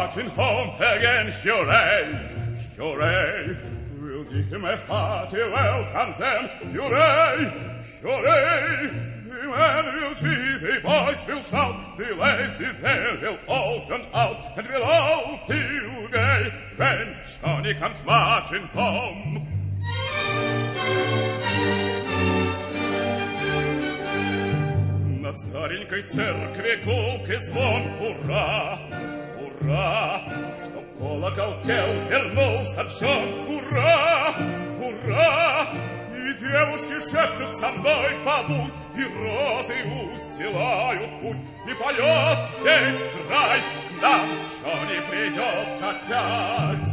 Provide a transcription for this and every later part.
marching home again. Hooray, hooray, we'll give him a hearty welcome then. Hooray, hooray, the men will see, the boys will shout, the ladies there will all run out, and we'll all feel gay when Johnny comes marching home. На старенькой церкви гулкий звон. Ура, ура, чтоб колокол пел, вернулся Джон. Ура, ура, и девушки шепчут со мной побудь, и розы устилают путь, и поет весь край, нам Джонни придет опять.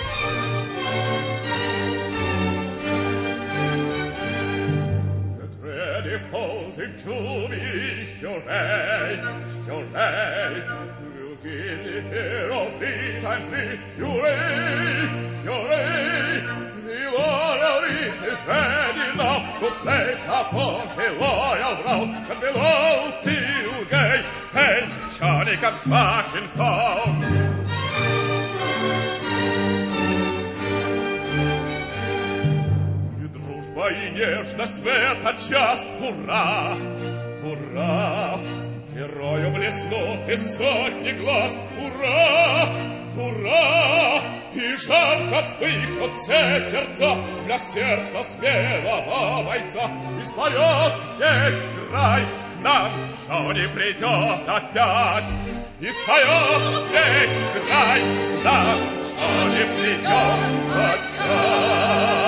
Ready, posing to me, hooray, hooray, we'll give the hero 3 times 3, hooray, hooray, the laurel wreath is ready now to place upon the royal brow, and we'll all feel gay when Johnny comes marching home. Дружба и нежность в этот час. Ура, ура, герою блеснут из сотни глаз. Ура, ура, и жарко вспыхнут все сердца для сердца смелого бойца. И споет весь край, нам Джонни придет опять. И споет весь край, нам Джонни придет опять.